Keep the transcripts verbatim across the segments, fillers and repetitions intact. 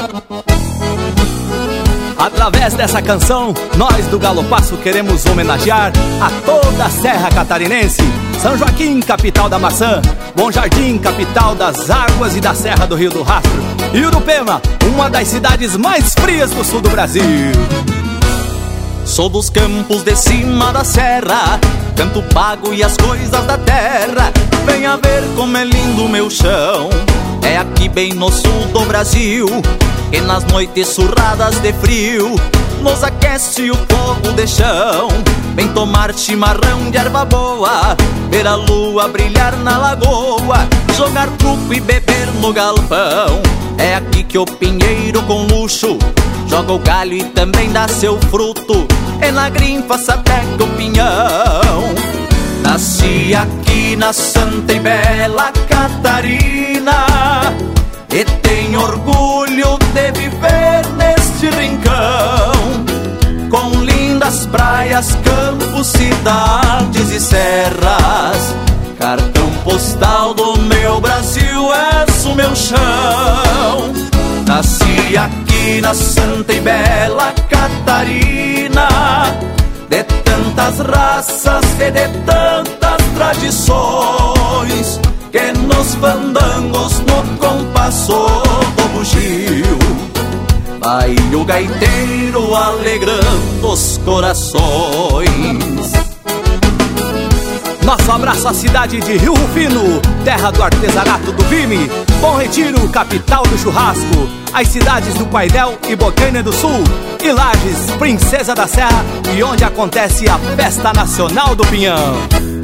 Através dessa canção, nós do Galopaço queremos homenagear a toda a Serra Catarinense. São Joaquim, capital da maçã; Bom Jardim, capital das águas e da Serra do Rio do Rastro; e Urupema, uma das cidades mais frias do sul do Brasil. Sou dos campos de cima da serra, canto pago e as coisas da terra. Venha ver como é lindo meu chão, é aqui bem no sul do Brasil, que nas noites surradas de frio nos aquece o fogo de chão. Vem tomar chimarrão de erva boa, ver a lua brilhar na lagoa, jogar truco e beber no galpão. É aqui que o pinheiro com luxo joga o galho e também dá seu fruto, e na grimpa sapeca o pinhão. Nasci aqui na Santa e Bela Catarina, e tenho orgulho de viver neste rincão, com lindas praias, campos, cidades e serras. Cartão postal do meu Brasil, és o meu chão. Nasci aqui na Santa e Bela Catarina, de tantas raças e de tantas tradições, que nos fandangos, no compasso do bugio, vai o gaiteiro alegrando os corações. Nosso abraço à cidade de Rio Rufino, terra do artesanato do Vime; Bom Retiro, capital do churrasco; as cidades do Painel e Bocaina do Sul; e Lages, princesa da serra, e onde acontece a Festa Nacional do Pinhão.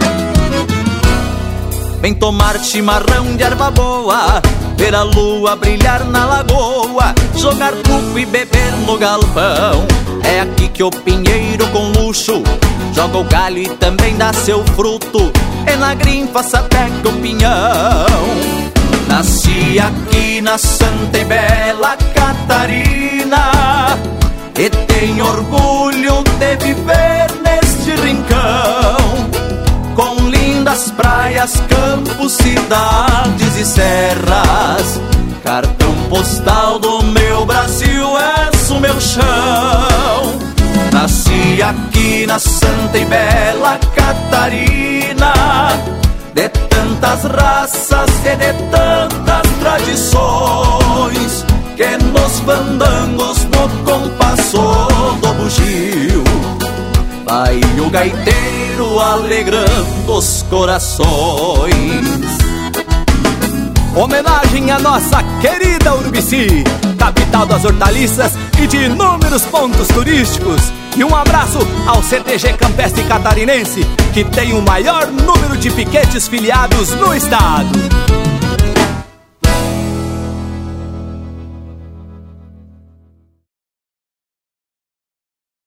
Vem tomar chimarrão de erva boa, ver a lua brilhar na lagoa, jogar truco e beber no galpão. É aqui que o pinheiro com luxo joga o galho e também dá seu fruto, e na grimpa sapeca o pinhão. Nasci aqui na Santa e Bela Catarina, e tenho orgulho de viver neste rincão, com lindas praias, campos, cidades e serras. Cartão postal do meu Brasil, és o meu chão. Nasci aqui na Santa e Bela Catarina, de tantas raças e de tantas tradições, que nos fandangos, no compasso do bugio, vai o gaiteiro alegrando os corações. Homenagem à nossa querida Urubici, capital das hortaliças e de inúmeros pontos turísticos. E um abraço ao C T G Campestre Catarinense, que tem o maior número de piquetes filiados no estado.